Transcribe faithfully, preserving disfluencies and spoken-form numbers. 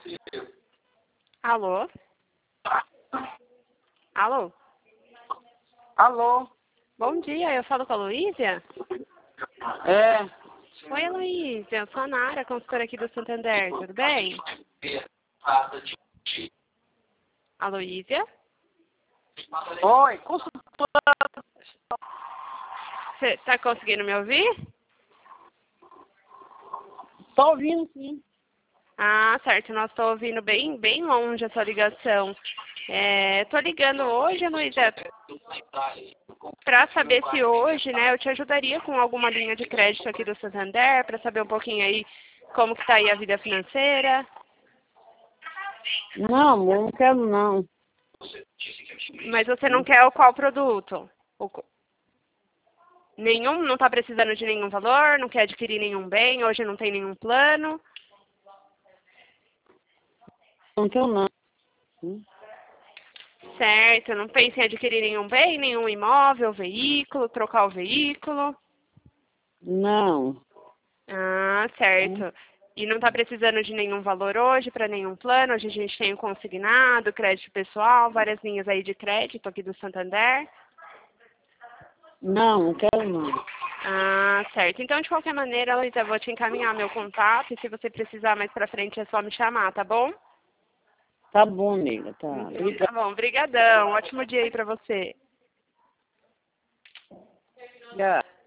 Alô? Alô? Alô? Bom dia, eu falo com a Luísa? É. Oi, Luísa, eu sou a Nara, consultora aqui do Santander, tudo bem? A Luísa? Oi, consultora. Você tá conseguindo me ouvir? Tô ouvindo, sim. Ah, certo, nós estou ouvindo bem, bem longe a sua ligação. É, tô ligando hoje, Luísa, para saber se hoje, né, eu te ajudaria com alguma linha de crédito aqui do Santander, para saber um pouquinho aí como que tá aí a vida financeira. Não, eu não quero não. Mas você não quer o qual produto? O co- nenhum? Não está precisando de nenhum valor? Não quer adquirir nenhum bem? Hoje não tem nenhum plano? Não quero não. Certo, não pensa em adquirir nenhum bem, nenhum imóvel, veículo, trocar o veículo? Não. Ah, certo. E não está precisando de nenhum valor hoje para nenhum plano? Hoje a gente tem o consignado, crédito pessoal, várias linhas aí de crédito aqui do Santander. Não, não quero não. Ah, certo. Então, de qualquer maneira, Luísa, eu vou te encaminhar meu contato e se você precisar mais pra frente é só me chamar, tá bom? Tá bom, nega, tá. Então, Obrigada. tá bom. Brigadão. Ótimo dia aí pra você.